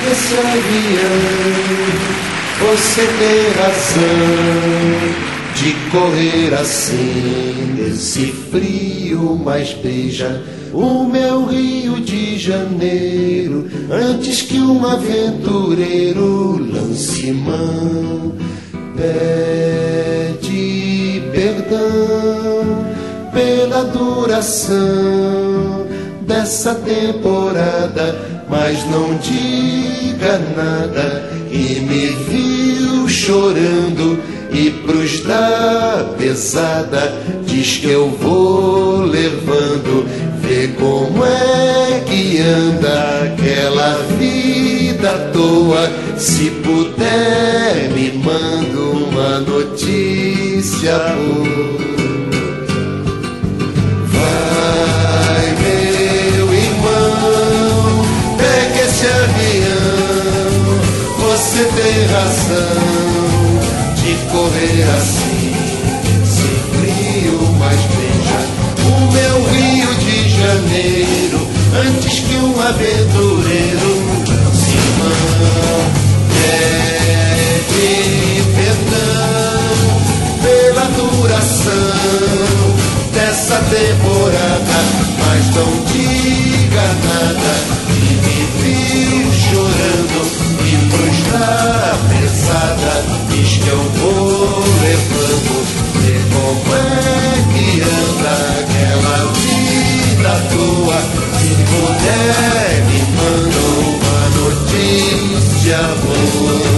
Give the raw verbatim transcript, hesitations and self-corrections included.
esse avião, você tem razão de correr assim nesse frio, mas beija o meu Rio de Janeiro antes que um aventureiro lance mão. Pede perdão pela duração dessa temporada, mas não diga nada. E me viu chorando e pros da pesada diz que eu vou levando. Vê como é que anda aquela vida à toa. Se puder me manda uma notícia boa. Vai, meu irmão, pega esse avião, você tem razão de correr assim, sem frio, mas beija o meu Rio de Janeiro antes que um aventureiro lance mão. Pede perdão pela duração dessa temporada, mas não diga nada. E me viu chorando e pros da pesada diz que eu vou levando. Vê como é que anda aquela vida tua. Se puder me manda uma notícia boa.